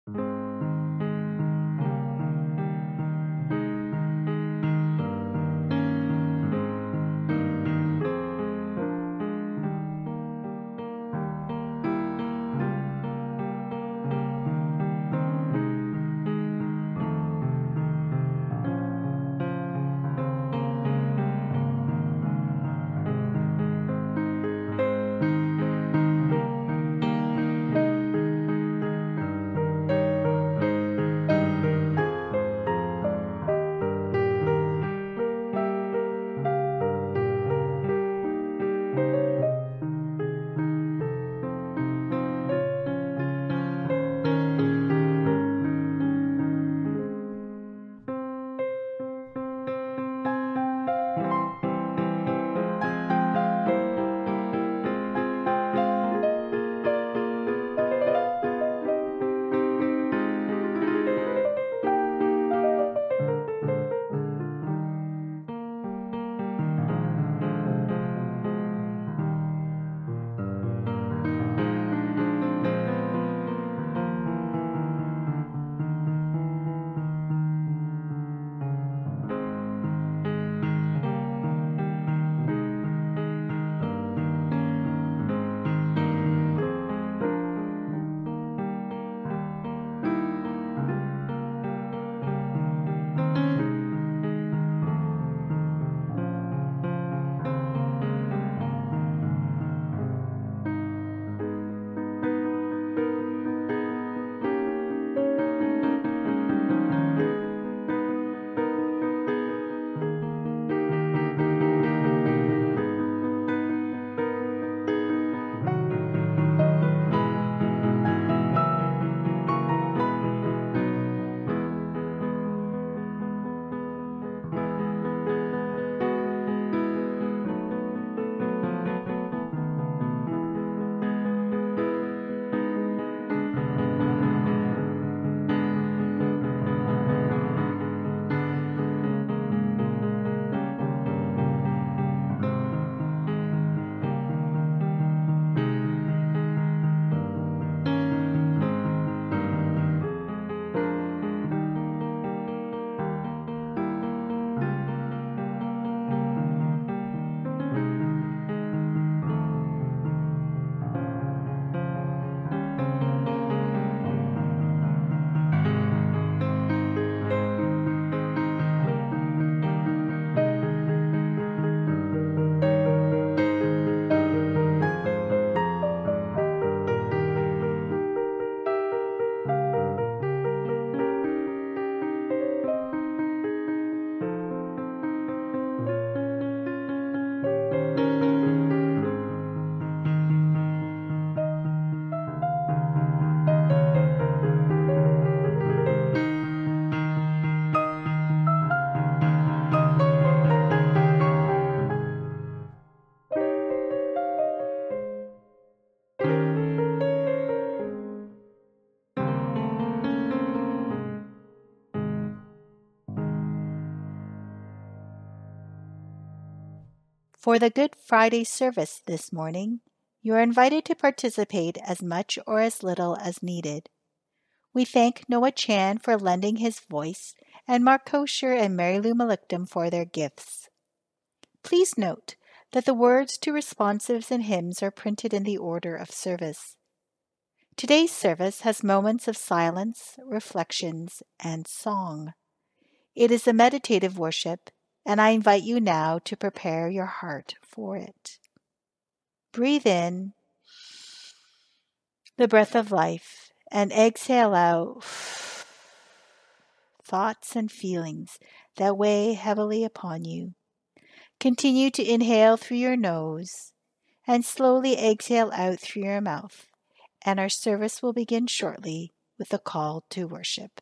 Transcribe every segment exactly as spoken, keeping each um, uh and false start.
For the Good Friday service this morning, you are invited to participate as much or as little as needed. We thank Noah Chan for lending his voice and Mark Kosher and Mary Lou Malikdom for their gifts. Please note that the words to responsives and hymns are printed in the order of service. Today's service has moments of silence, reflections, and song. It is a meditative worship, and I invite you now to prepare your heart for it. Breathe in the breath of life and exhale out thoughts and feelings that weigh heavily upon you. Continue to inhale through your nose and slowly exhale out through your mouth, and our service will begin shortly with a call to worship.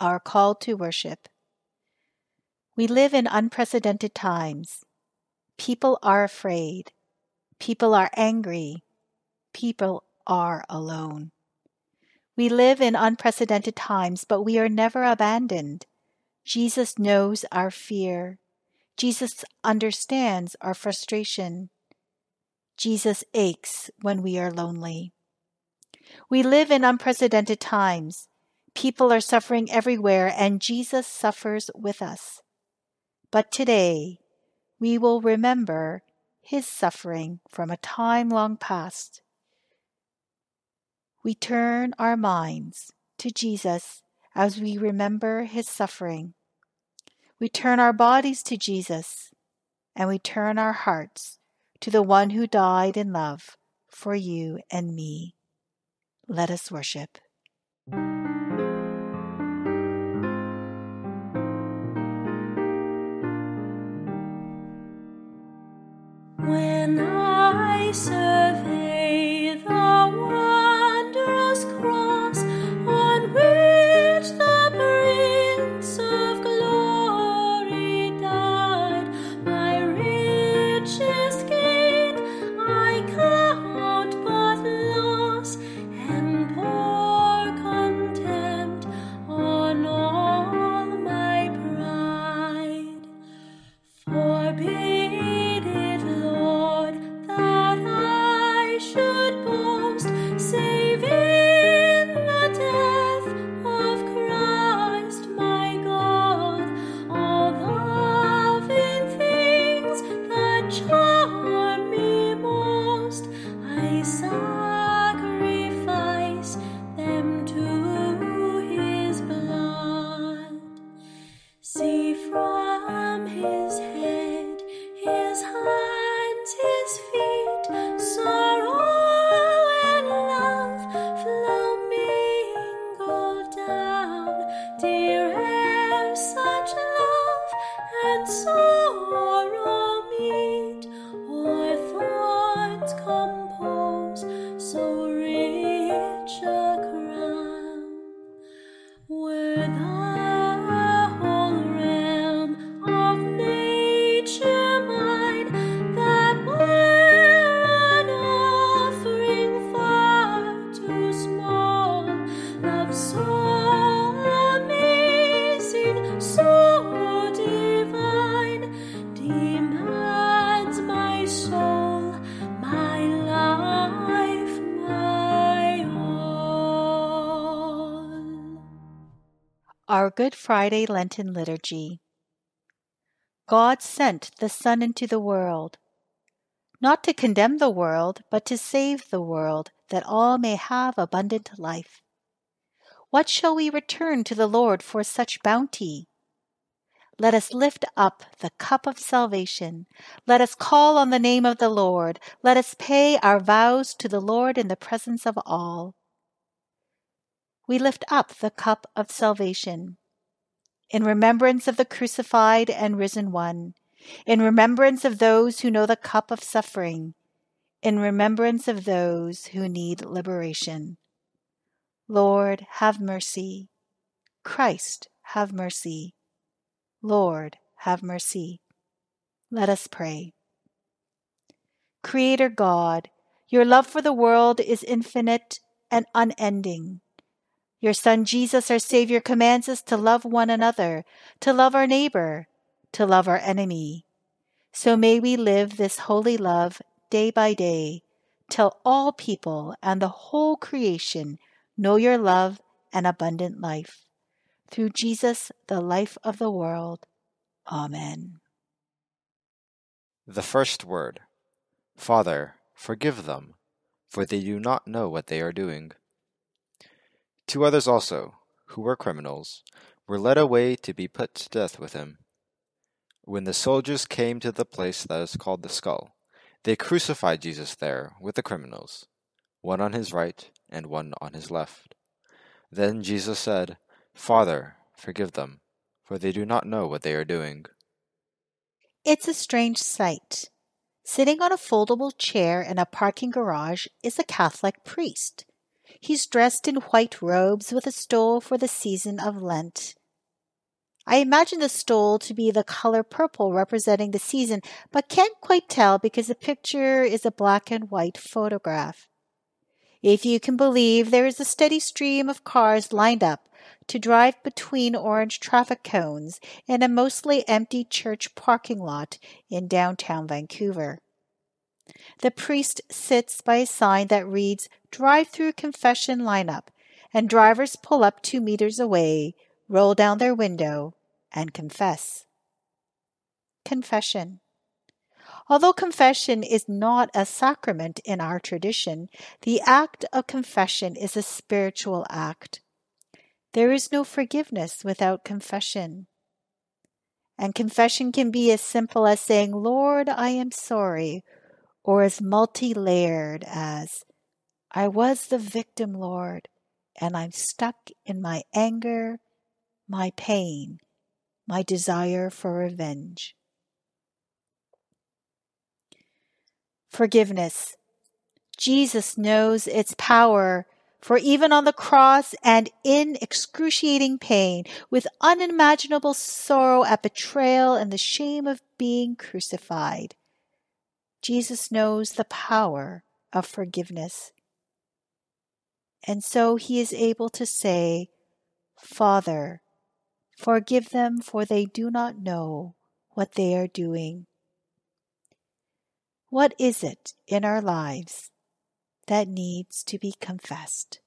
our call to worship. We live in unprecedented times. People are afraid. People are angry. People are alone. We live in unprecedented times, but we are never abandoned. Jesus knows our fear. Jesus understands our frustration. Jesus aches when we are lonely. We live in unprecedented times. People are suffering everywhere, and Jesus suffers with us. But today, we will remember his suffering from a time long past. We turn our minds to Jesus as we remember his suffering. We turn our bodies to Jesus, and we turn our hearts to the one who died in love for you and me. Let us worship. When I survey the wondrous cross on which the Prince of Glory died, my richest gain I count but loss, and pour contempt on all my pride. Forbid it, Lord, that I should boast, save in the death of Christ my God. All the vain things that charm me most, I sacrifice them to his blood. See from his head, his hands, his feet, sorrow and love flow mingled down. Dear ere such love and sorrow meet, or thorns compose so rich a crown. Were the whole realm of nature mine, that were an offering far too small. Love so amazing, so divine, demands my soul, my life, my all. Our Good Friday Lenten Liturgy. God sent the Son into the world, not to condemn the world, but to save the world, that all may have abundant life. What shall we return to the Lord for such bounty? Let us lift up the cup of salvation. Let us call on the name of the Lord. Let us pay our vows to the Lord in the presence of all. We lift up the cup of salvation. In remembrance of the crucified and risen one, in remembrance of those who know the cup of suffering, in remembrance of those who need liberation. Lord, have mercy. Christ, have mercy. Lord, have mercy. Let us pray. Creator God, your love for the world is infinite and unending. Your Son Jesus, our Savior, commands us to love one another, to love our neighbor, to love our enemy. So may we live this holy love day by day, till all people and the whole creation know your love and abundant life. Through Jesus, the life of the world. Amen. The first word. Father, forgive them, for they do not know what they are doing. Two others also, who were criminals, were led away to be put to death with him. When the soldiers came to the place that is called the Skull, they crucified Jesus there with the criminals, one on his right and one on his left. Then Jesus said, Father, forgive them, for they do not know what they are doing. It's a strange sight. Sitting on a foldable chair in a parking garage is a Catholic priest. He's dressed in white robes with a stole for the season of Lent. I imagine the stole to be the color purple representing the season, but can't quite tell because the picture is a black and white photograph. If you can believe, there is a steady stream of cars lined up to drive between orange traffic cones in a mostly empty church parking lot in downtown Vancouver. The priest sits by a sign that reads "Drive-through confession lineup," and drivers pull up two meters away, roll down their window, and confess. Confession. Although confession is not a sacrament in our tradition, the act of confession is a spiritual act. There is no forgiveness without confession. And confession can be as simple as saying, "Lord, I am sorry," or as multi-layered as, "I was the victim, Lord, and I'm stuck in my anger, my pain, my desire for revenge." Forgiveness. Jesus knows its power, for even on the cross and in excruciating pain, with unimaginable sorrow at betrayal and the shame of being crucified, Jesus knows the power of forgiveness. And so he is able to say, "Father, forgive them, for they do not know what they are doing." What is it in our lives that needs to be confessed?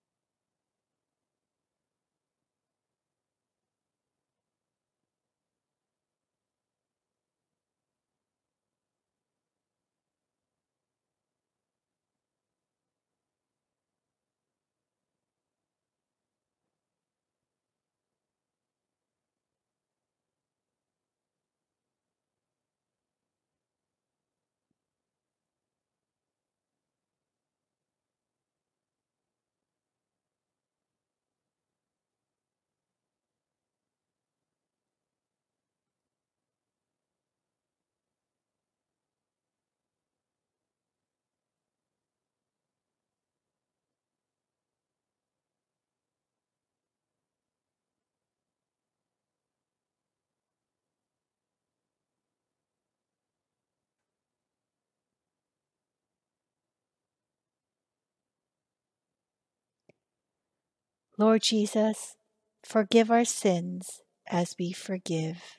Lord Jesus, forgive our sins as we forgive.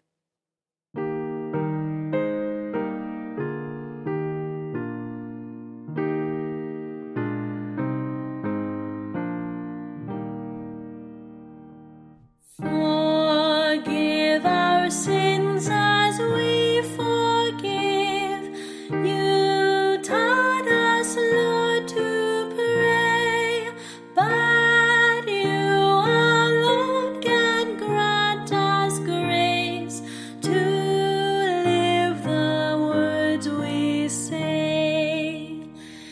Forgive our sins as we forgive. You taught us, Lord, to pray, but you alone can grant us grace to live the words we say.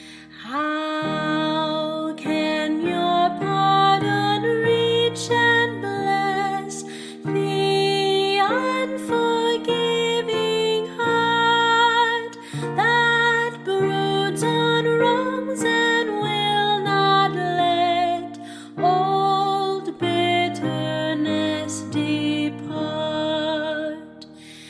How can your pardon reach and bless the unforgiving heart that broods on wrongs and will not let old bitterness depart?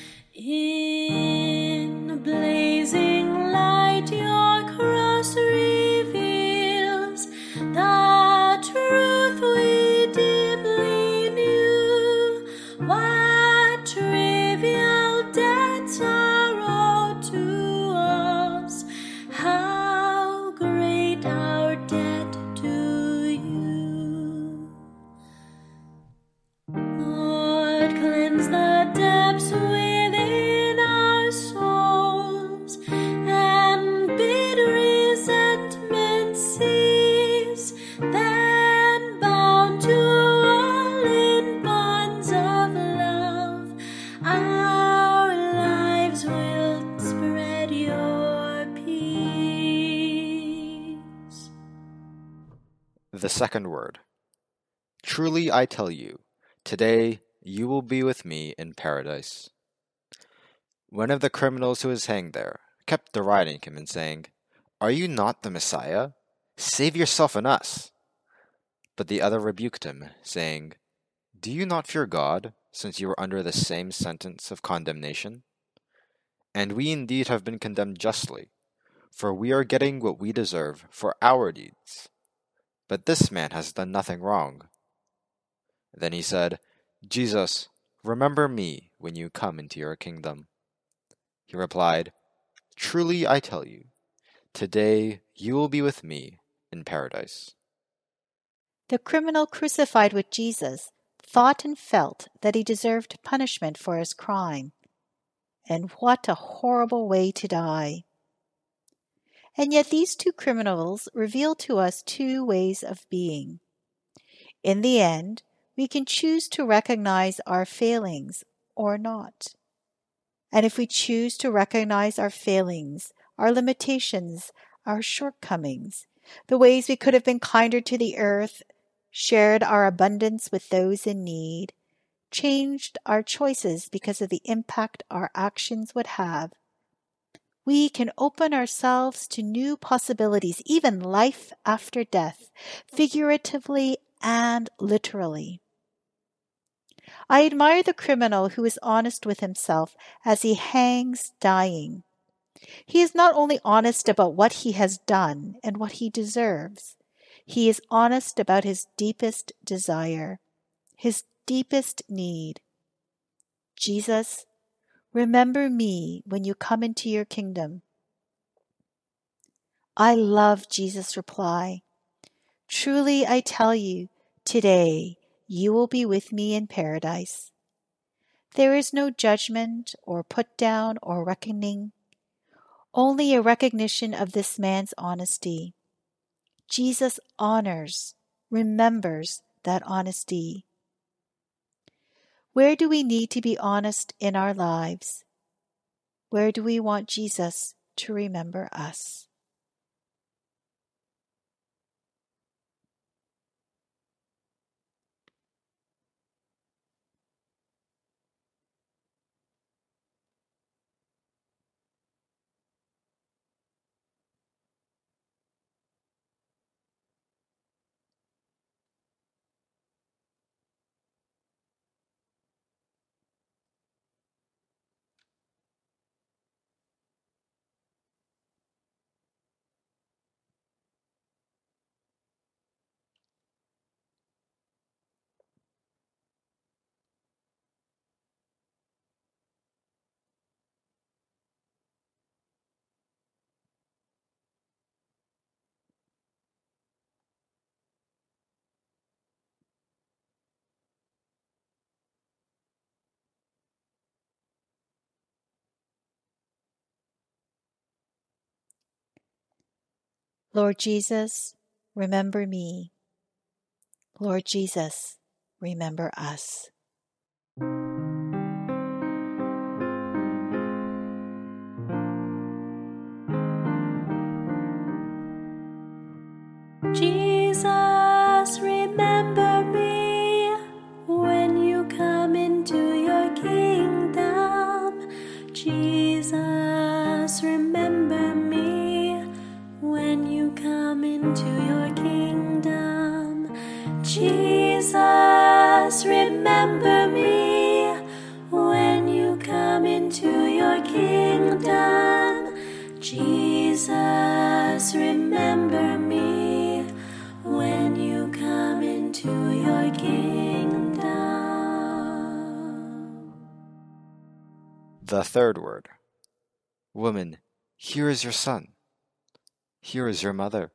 In blazing light your cross reveals the truth we deeply knew. What trivial debts are owed to us, how great our debt to you. Lord, cleanse the depths within our souls, and bid resentment cease. Then, bound to all in bonds of love, our lives will spread your peace. The second word. Truly I tell you, today you will be with me in paradise. One of the criminals who was hanged there kept deriding him and saying, "Are you not the Messiah? Save yourself and us." But the other rebuked him, saying, "Do you not fear God, since you are under the same sentence of condemnation? And we indeed have been condemned justly, for we are getting what we deserve for our deeds. But this man has done nothing wrong." Then he said, "Jesus, remember me when you come into your kingdom." He replied, "Truly I tell you, today you will be with me in paradise." The criminal crucified with Jesus thought and felt that he deserved punishment for his crime. And what a horrible way to die. And yet these two criminals reveal to us two ways of being. In the end, we can choose to recognize our failings or not. And if we choose to recognize our failings, our limitations, our shortcomings, the ways we could have been kinder to the earth, shared our abundance with those in need, changed our choices because of the impact our actions would have, we can open ourselves to new possibilities, even life after death, figuratively and literally. I admire the criminal who is honest with himself as he hangs dying. He is not only honest about what he has done and what he deserves, he is honest about his deepest desire, his deepest need. Jesus, remember me when you come into your kingdom. I love Jesus' reply. Truly I tell you, today you will be with me in paradise. There is no judgment or put down or reckoning, only a recognition of this man's honesty. Jesus honors, remembers that honesty. Where do we need to be honest in our lives? Where do we want Jesus to remember us? Lord Jesus, remember me. Lord Jesus, remember us. Jesus, remember me when you come into your kingdom. Jesus, remember me when you come into your kingdom. Jesus, remember me when you come into your kingdom. Jesus, remember me when you come into your kingdom. The third word. Woman, here is your son. Here is your mother.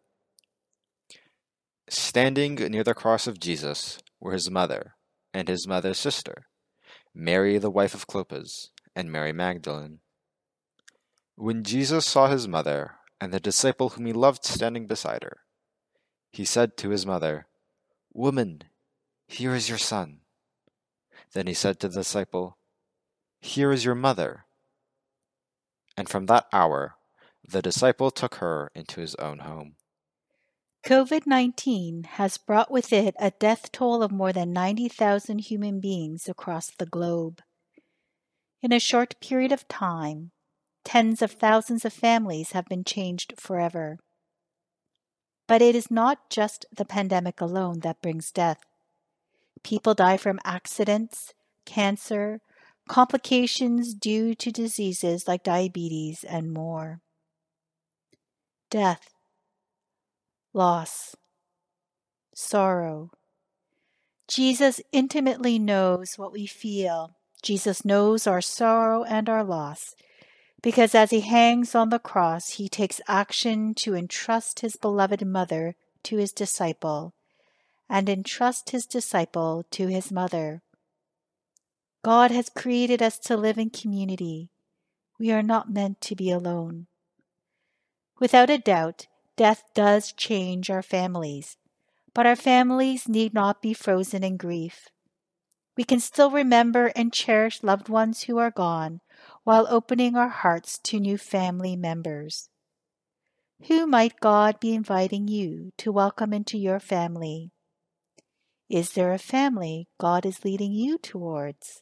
Standing near the cross of Jesus were his mother and his mother's sister, Mary the wife of Clopas, and Mary Magdalene. When Jesus saw his mother and the disciple whom he loved standing beside her, he said to his mother, "Woman, here is your son." Then he said to the disciple, "Here is your mother." And from that hour, the disciple took her into his own home. COVID nineteen has brought with it a death toll of more than ninety thousand human beings across the globe. In a short period of time, tens of thousands of families have been changed forever. But it is not just the pandemic alone that brings death. People die from accidents, cancer, complications due to diseases like diabetes, and more. Death, loss, sorrow. Jesus intimately knows what we feel. Jesus knows our sorrow and our loss, because as he hangs on the cross, he takes action to entrust his beloved mother to his disciple, and entrust his disciple to his mother. God has created us to live in community. We are not meant to be alone. Without a doubt, death does change our families, but our families need not be frozen in grief. We can still remember and cherish loved ones who are gone, while opening our hearts to new family members. Who might God be inviting you to welcome into your family? Is there a family God is leading you towards?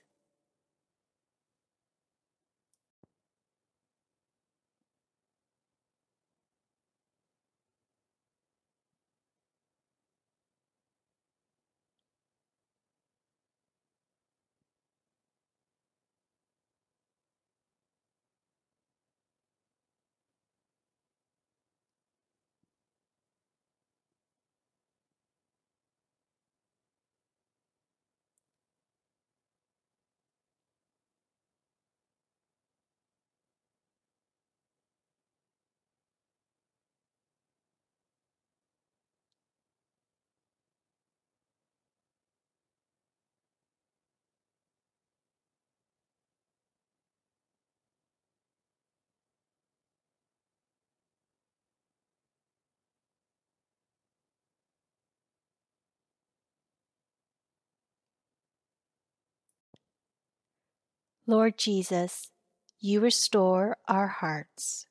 Lord Jesus, you restore our hearts.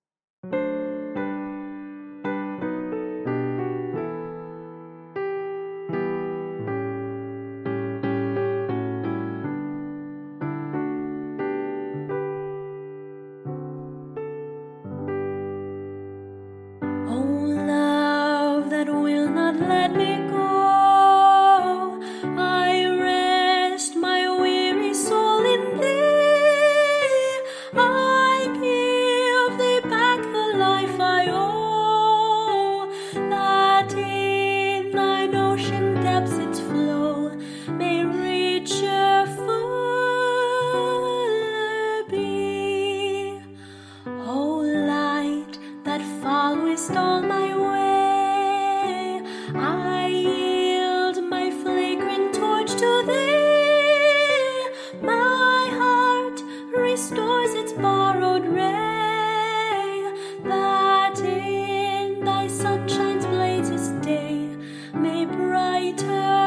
Oh, love that will not let me go, I rest my weary soul in thee. I give thee back the life I owe, that in thine ocean depths its flow may richer, fuller be. O light that followest all my way, I yield my flagrant torch to thee. My heart restores its borrowed ray, that in thy sunshine's blazes day may brighter,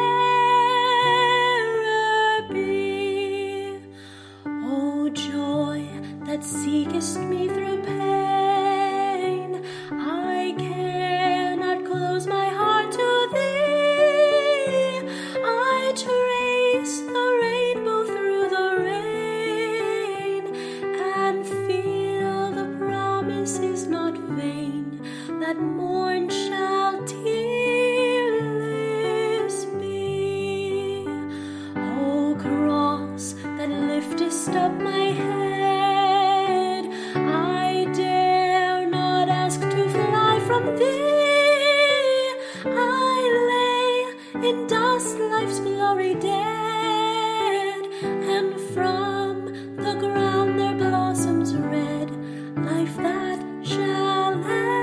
fairer be. O joy that seekest me through pain, I cannot close my heart to thee. I trace the rainbow through the rain, and feel the promise is not vain, that morn shall tearless be. O cross that liftest up my head, I dare not ask to fly from thee. I lay in dust life's glory dead, and from the ground there blossoms red life that shall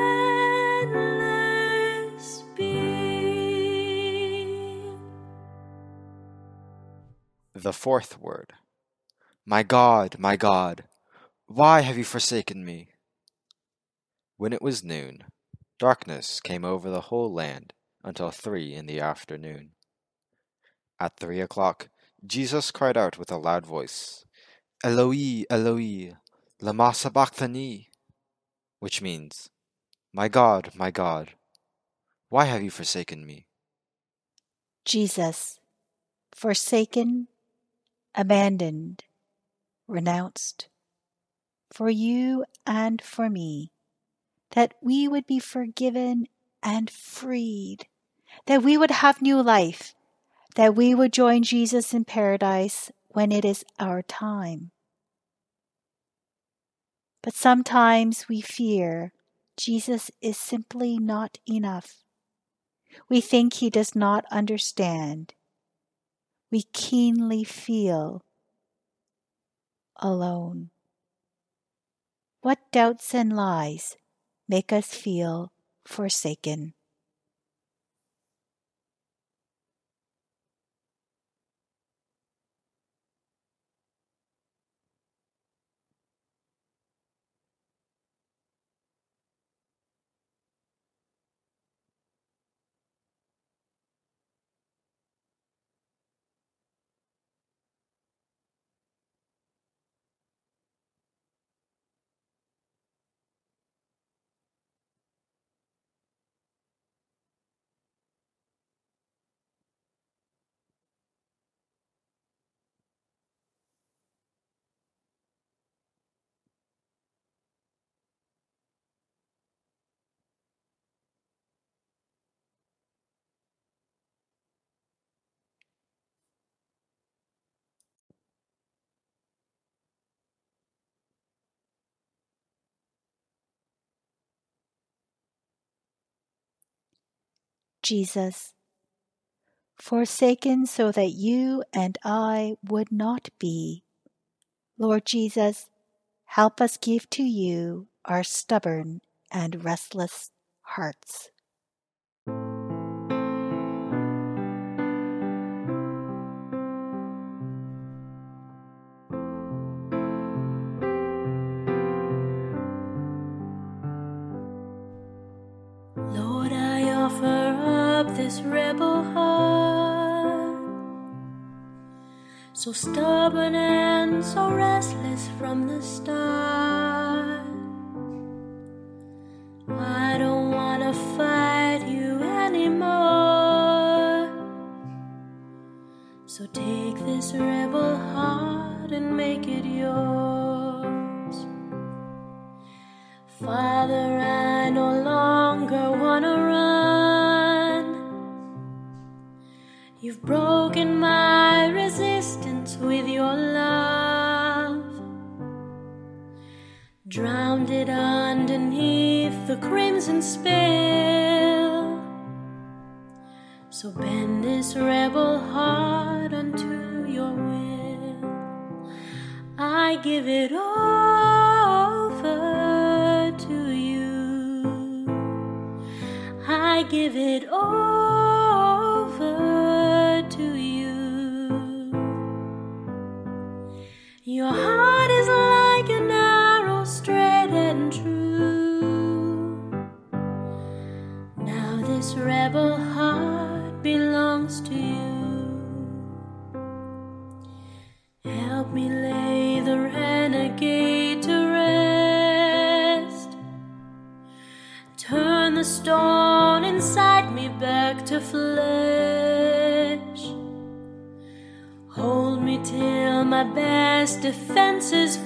endless be. The fourth word. My God, my God, why have you forsaken me? When it was noon, darkness came over the whole land until three in the afternoon. At three o'clock, Jesus cried out with a loud voice, Eloi, Eloi, lama sabachthani, which means, My God, my God, why have you forsaken me? Jesus, forsaken, abandoned, renounced, for you and for me, that we would be forgiven and freed, that we would have new life, that we would join Jesus in paradise when it is our time. But sometimes we fear Jesus is simply not enough. We think he does not understand. We keenly feel alone. What doubts and lies make us feel forsaken? Jesus, forsaken so that you and I would not be. Lord Jesus, help us give to you our stubborn and restless hearts. Lord, I offer up this rebel heart, so stubborn and so restless from the start. I don't want to fight you anymore, so take this rebel heart and make it yours. Father, I no longer want to run. You've broken my resistance with your love, drowned it underneath the crimson spill. So bend this rebel heart unto your will. I give it over to you. I give it over to you. Your heart is like an arrow, straight and true. Now this rebel heart belongs to you. Help me lay the renegade to rest. Turn the stone inside me back to flesh. Hold me till my best defenses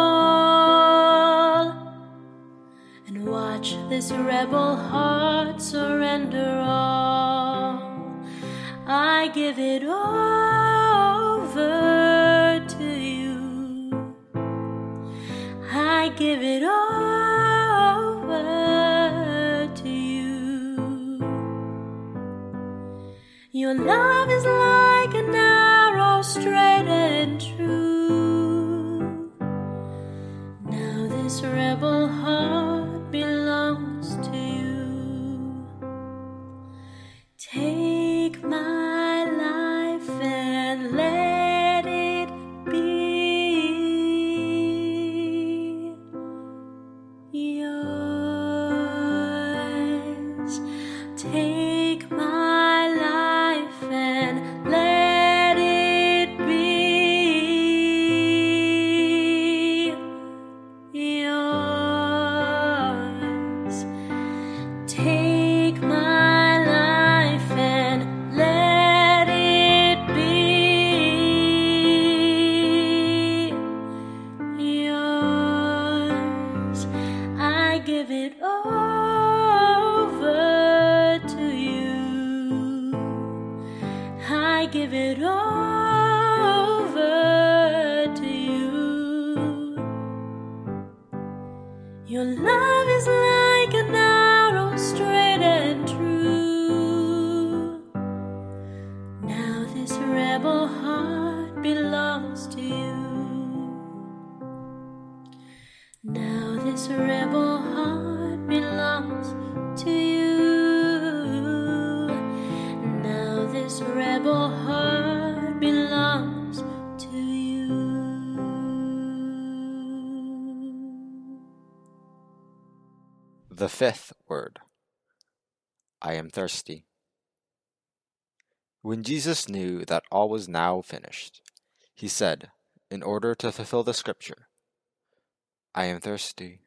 fall, and watch this rebel heart surrender all. I give it over to you. I give it over to you. Your love is like an arrow, straight and true. Now this rebel heart belongs to you. Take my life and let it be yours. Take my life and let it be belongs to you. Now this rebel heart belongs to you. Now this rebel heart belongs to you. The fifth word. I am thirsty. When Jesus knew that all was now finished, he said, in order to fulfill the scripture, I am thirsty.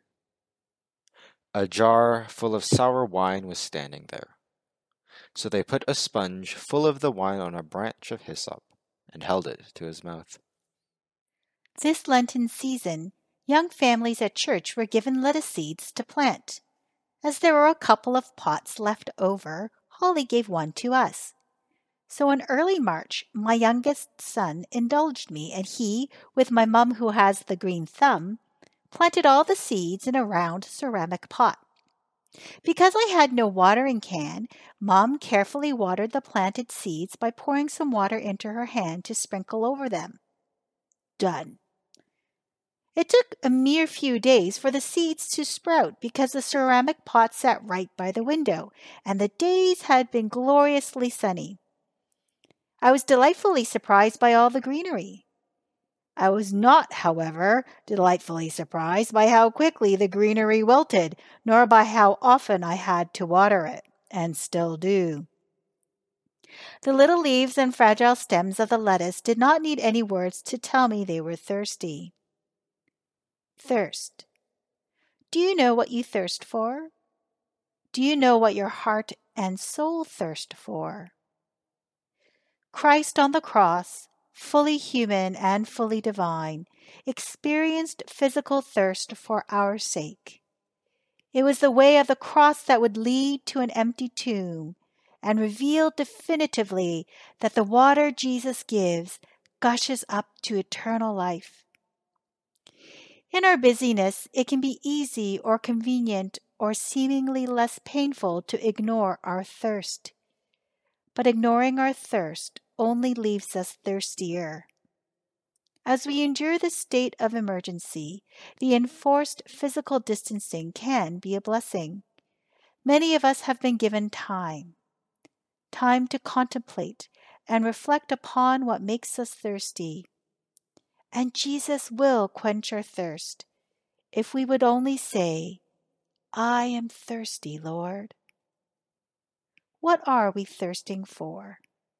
A jar full of sour wine was standing there. So they put a sponge full of the wine on a branch of hyssop and held it to his mouth. This Lenten season, young families at church were given lettuce seeds to plant. As there were a couple of pots left over, Holly gave one to us. So in early March, my youngest son indulged me, and he, with my mum who has the green thumb, planted all the seeds in a round ceramic pot. Because I had no watering can, Mom carefully watered the planted seeds by pouring some water into her hand to sprinkle over them. Done. It took a mere few days for the seeds to sprout because the ceramic pot sat right by the window, and the days had been gloriously sunny. I was delightfully surprised by all the greenery. I was not, however, delightfully surprised by how quickly the greenery wilted, nor by how often I had to water it, and still do. The little leaves and fragile stems of the lettuce did not need any words to tell me they were thirsty. Thirst. Do you know what you thirst for? Do you know what your heart and soul thirst for? Christ on the cross, fully human and fully divine, experienced physical thirst for our sake. It was the way of the cross that would lead to an empty tomb and reveal definitively that the water Jesus gives gushes up to eternal life. In our busyness, it can be easy or convenient or seemingly less painful to ignore our thirst. But ignoring our thirst only leaves us thirstier. As we endure the state of emergency, the enforced physical distancing can be a blessing. Many of us have been given time, time to contemplate and reflect upon what makes us thirsty. And Jesus will quench our thirst if we would only say, I am thirsty, Lord. What are we thirsting for?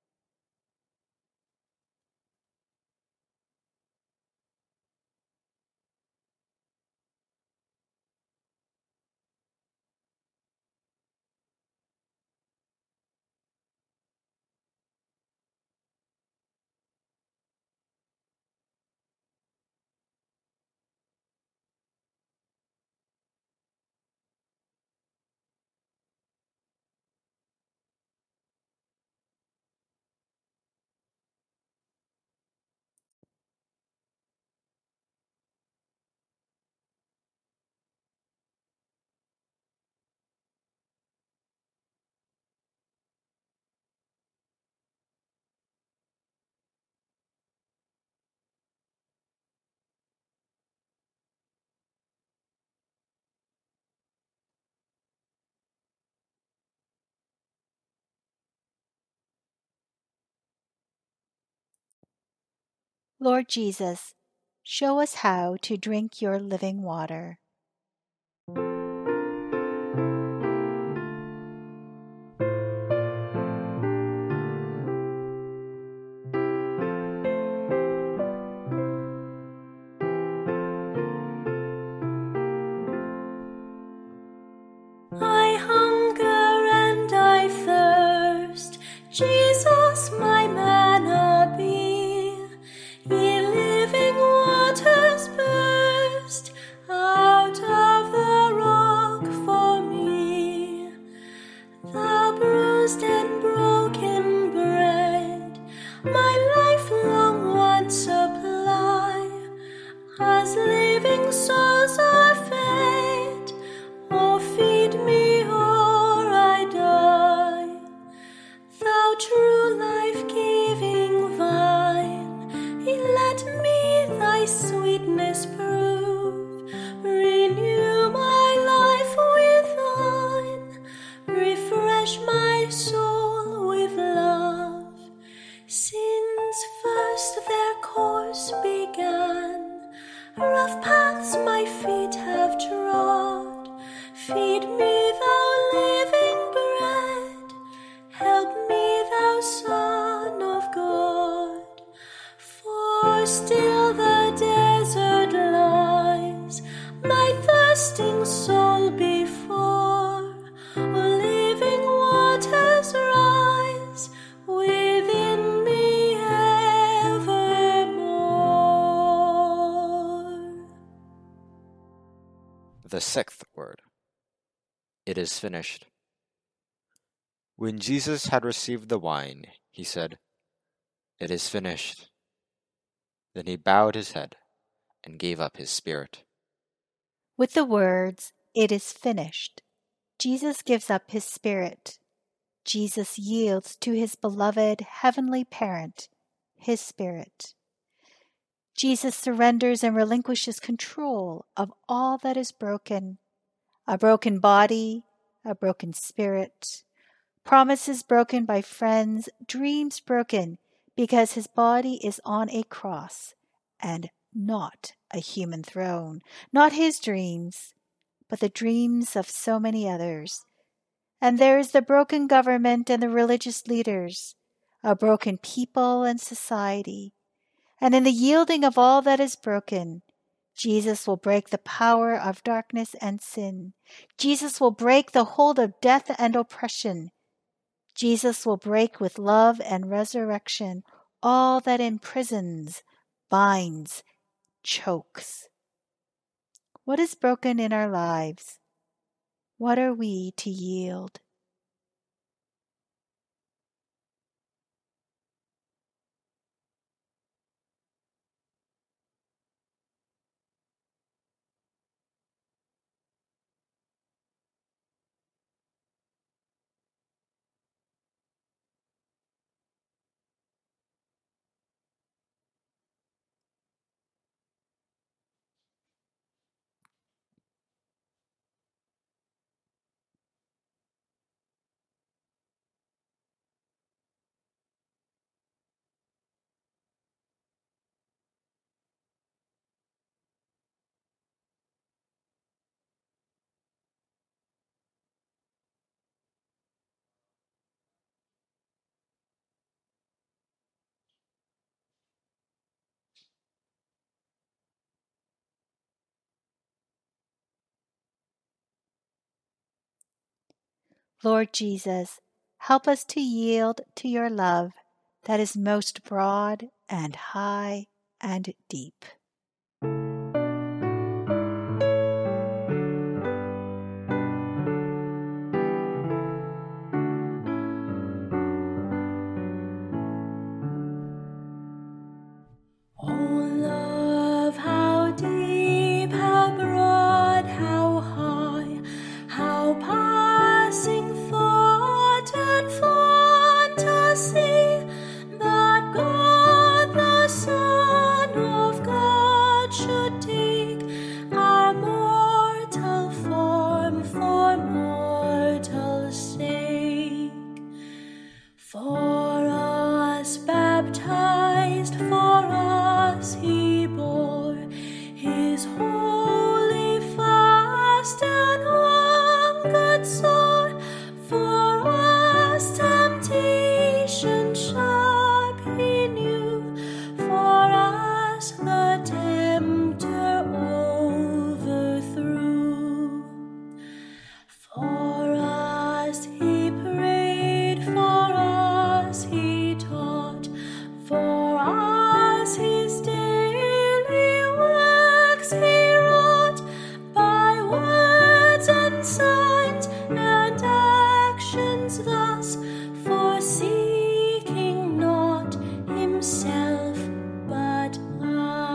Lord Jesus, show us how to drink your living water. I hunger and I thirst, Jesus, my manna be. Ye living waters burst out of the rock for me. Thou bruised and broken bread, my lifelong want supply, as living souls are fed. Oh, feed me or I die. Thou true life-giving vine, let let me thy sweetness prove. Renew my life with thine, refresh my soul with love. Since first their course began, rough paths my feet have trod. Feed me, thou living bread, help me, thou Son of God. For still the desert lies, my thirsting soul before. Living waters rise within me evermore. The sixth word. It is finished. When Jesus had received the wine, he said, It is finished. Then he bowed his head and gave up his spirit. With the words, "It is finished," Jesus gives up his spirit. Jesus yields to his beloved heavenly parent his spirit. Jesus surrenders and relinquishes control of all that is broken. A broken body, a broken spirit, promises broken by friends, dreams broken because his body is on a cross and not a human throne, not his dreams, but the dreams of so many others. And there is the broken government and the religious leaders, a broken people and society. And in the yielding of all that is broken, Jesus will break the power of darkness and sin. Jesus will break the hold of death and oppression. Jesus will break with love and resurrection all that imprisons, binds, chokes. What is broken in our lives? What are we to yield? Lord Jesus, help us to yield to your love that is most broad and high and deep. Oh, love, how deep, how broad, how high, how passing thought and fantasy, that God the Son of God should take our mortal form for mortal sake. For us baptized, for us he bore his holy fast and hungered sore. For us temptation sharp he knew, for us the tempter overthrew. For us he prayed, for us he taught, for us his daily works he wrought, by words and signs and actions thus, forsaking not himself but us.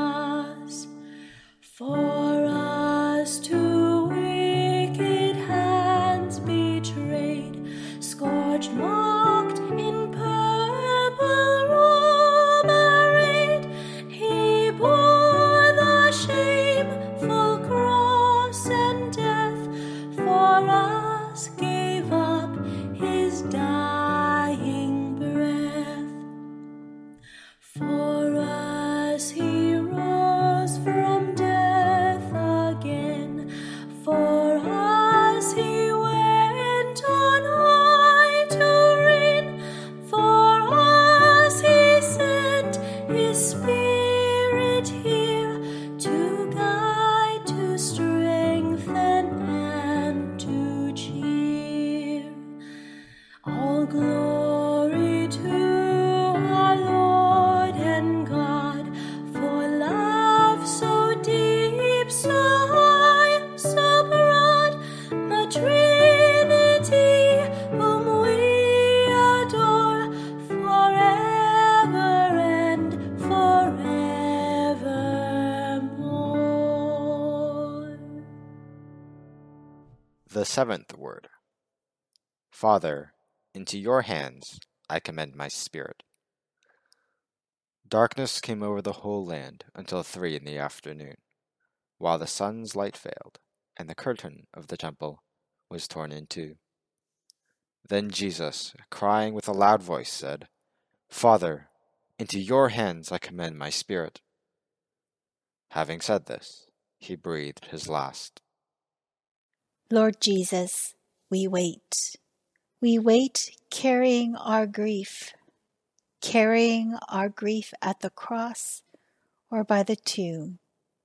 The seventh word. Father, into your hands I commend my spirit. Darkness came over the whole land until three in the afternoon, while the sun's light failed, and the curtain of the temple was torn in two. Then Jesus, crying with a loud voice, said, Father, into your hands I commend my spirit. Having said this, he breathed his last. Lord Jesus, we wait. We wait carrying our grief, carrying our grief at the cross or by the tomb.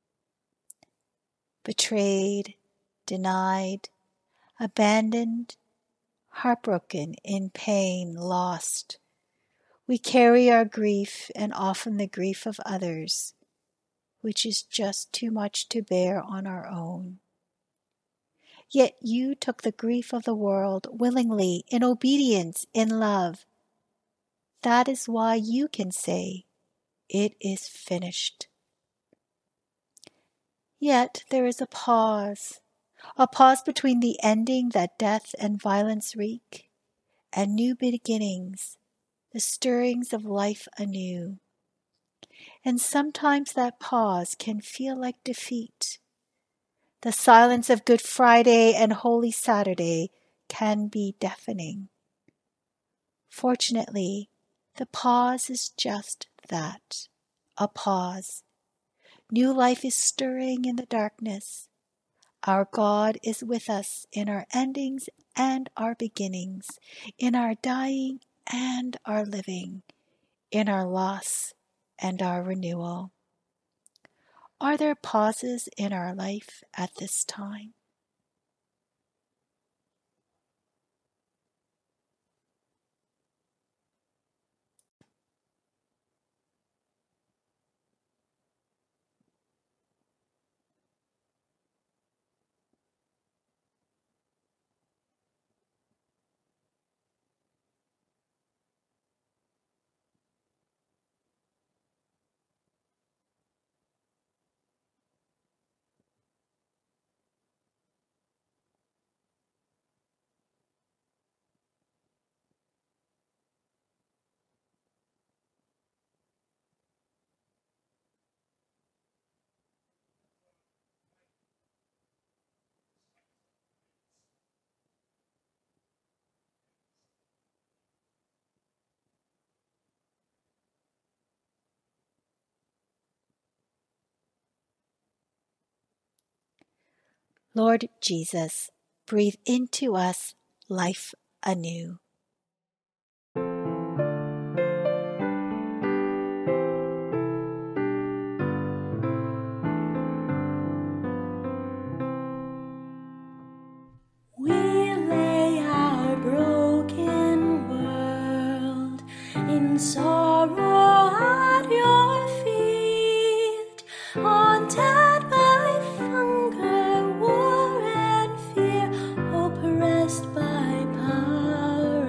Betrayed, denied, abandoned, heartbroken, in pain, lost. We carry our grief and often the grief of others, which is just too much to bear on our own. Yet you took the grief of the world willingly, in obedience, in love. That is why you can say, it is finished. Yet there is a pause, a pause between the ending that death and violence wreak, and new beginnings, the stirrings of life anew. And sometimes that pause can feel like defeat. The silence of Good Friday and Holy Saturday can be deafening. Fortunately, the pause is just that, a pause. New life is stirring in the darkness. Our God is with us in our endings and our beginnings, in our dying and our living, in our loss and our renewal. Are there pauses in our life at this time? Lord Jesus, breathe into us life anew. We lay our broken world in sorrow at your feet, haunted by hunger, war, and fear, oppressed by power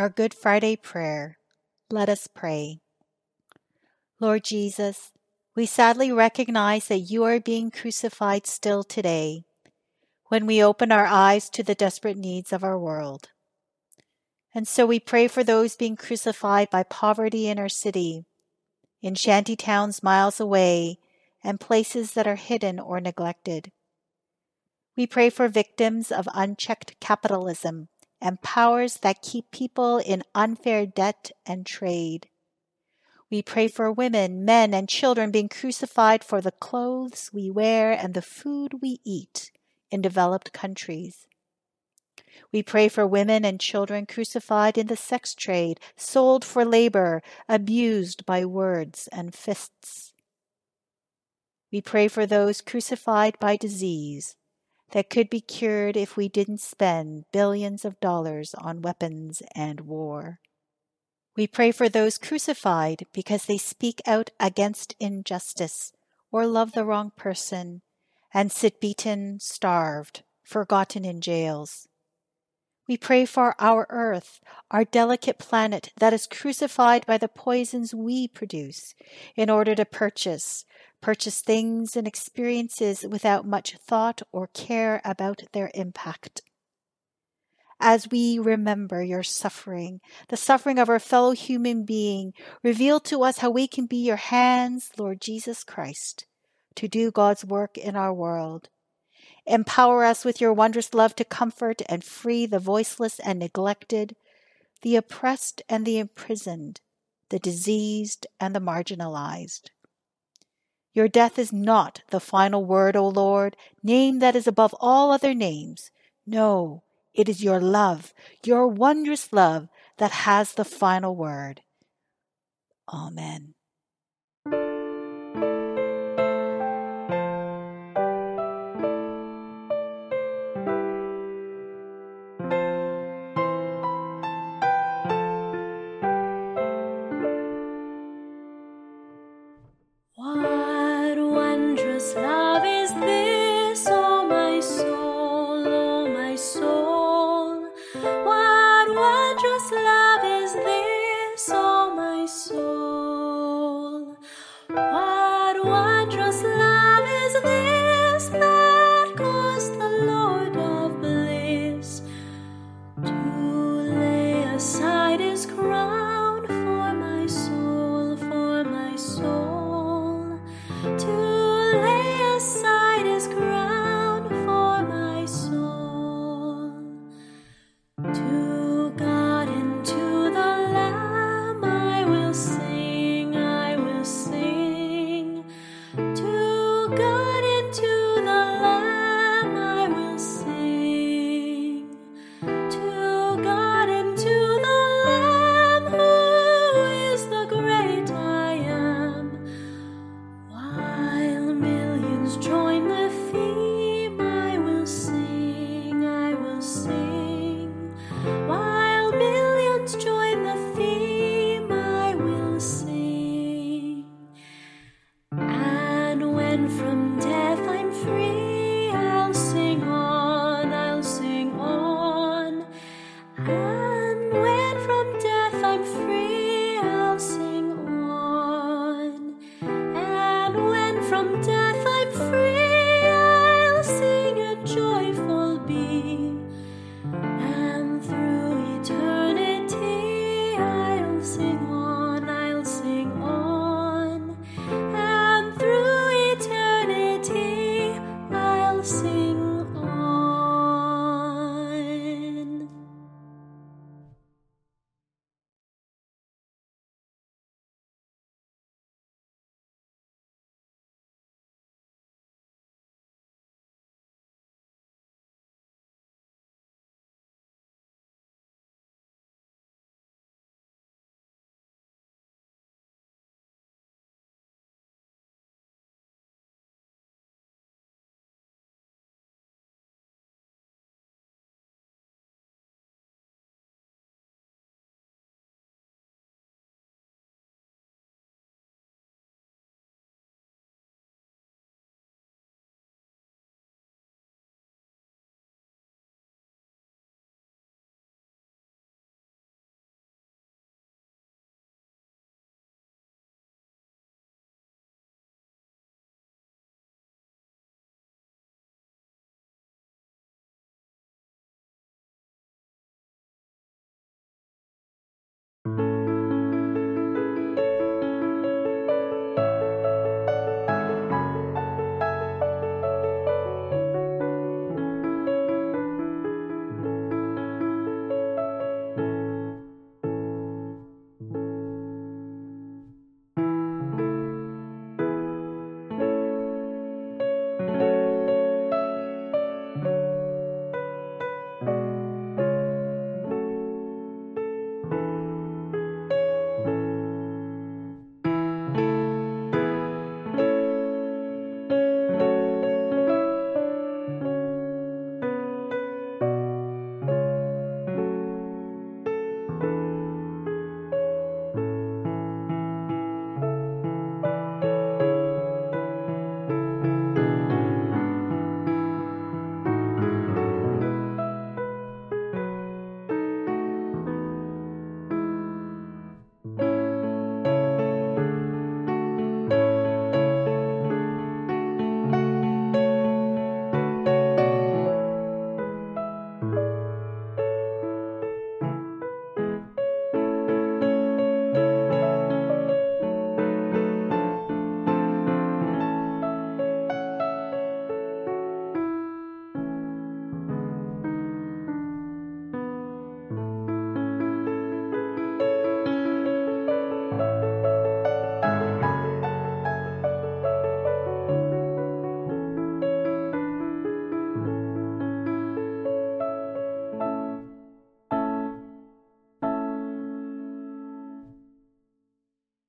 our Good Friday prayer. Let us pray. Lord Jesus, we sadly recognize that you are being crucified still today when we open our eyes to the desperate needs of our world. And so we pray for those being crucified by poverty in our city, in shanty towns miles away, and places that are hidden or neglected. We pray for victims of unchecked capitalism and powers that keep people in unfair debt and trade. We pray for women, men, and children being crucified for the clothes we wear and the food we eat in developed countries. We pray for women and children crucified in the sex trade, sold for labor, abused by words and fists. We pray for those crucified by disease that could be cured if we didn't spend billions of dollars on weapons and war. We pray for those crucified because they speak out against injustice or love the wrong person and sit beaten, starved, forgotten in jails. We pray for our earth, our delicate planet that is crucified by the poisons we produce in order to purchase, purchase things and experiences without much thought or care about their impact. As we remember your suffering, the suffering of our fellow human being, reveal to us how we can be your hands, Lord Jesus Christ, to do God's work in our world. Empower us with your wondrous love to comfort and free the voiceless and neglected, the oppressed and the imprisoned, the diseased and the marginalized. Your death is not the final word, O Lord, name that is above all other names. No, it is your love, your wondrous love, that has the final word. Amen. What wondrous love is this, oh my soul, oh my soul? What wondrous love is this, oh my soul? What wondrous love is this that caused the Lord of bliss to lay aside his crown for my soul, for my soul, to lay aside his crown for my soul. To God and to the Lamb I will sing, I will sing. To God and to the Lamb I will sing. To God and to the Lamb who is the great I am. While millions join the theme, I will sing, I will sing. While millions join the theme, I will sing. And when from death I'm free,